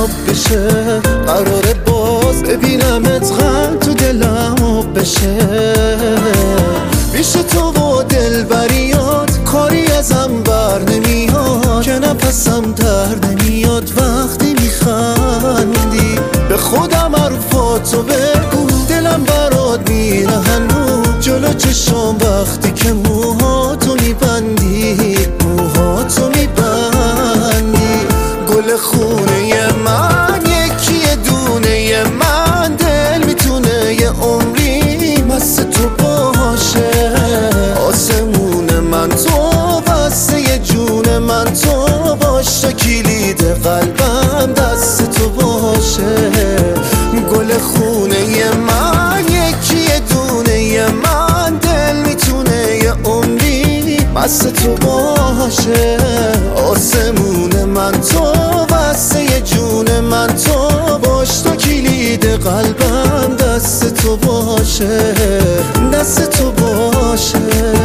آب بشه، قراره باز ببینمت غم تو دلم آب بشه. پیش تو و دلبریات کاری ازم بر نمیاد، که نفسم در نمیاد وقتی میخندی. به خودم حرفاتو بگو، دلم برات میره هنوز جلو چشم وقتی که موهاتو میبندی، موهاتو میبندی. گل خونه من یکی دونه من، دل میتونه یه عمری مست تو باشه. آسمون من تو، واسه جون من تو باش، تا کلید قلبم دست تو باشه. گل خونه من یکی دونه من، دل میتونه یه عمری مست تو باشه. آسمون من تو، واسه جون من تو باش، تا کلید قلبم دست تو باشه، دست تو باشه.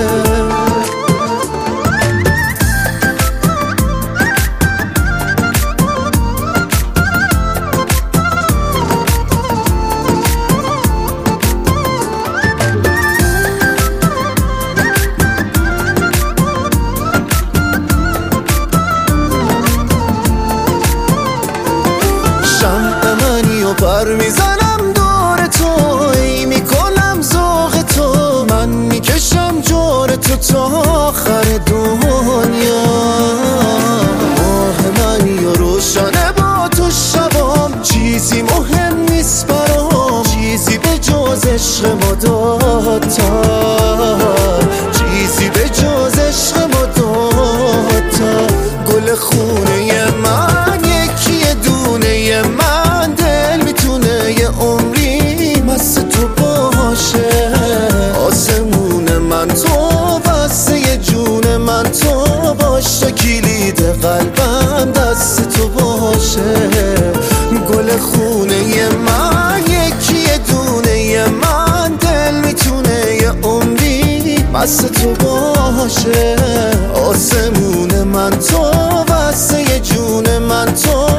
پر میزنم دور تو، ای میکنم ذوق تو، من میکشم جور تو تا آخر دنیا. ماه منی و روشنه با تو شبام، چیزی مهم نیست برام، چیزی به جز عشق ما دوتا، چیزی به جز عشق ما دوتا. گل خونه من یکی دونه من، دل میتونه یه عمری مست تو باشه. آسمون من تو، واسه جون من تو باش، تا کلید قلبم دست تو باشه. گل خونه من یکی دونه من، دل میتونه یه عمری مست تو باشه. آسمون من تو، واسه جون من تو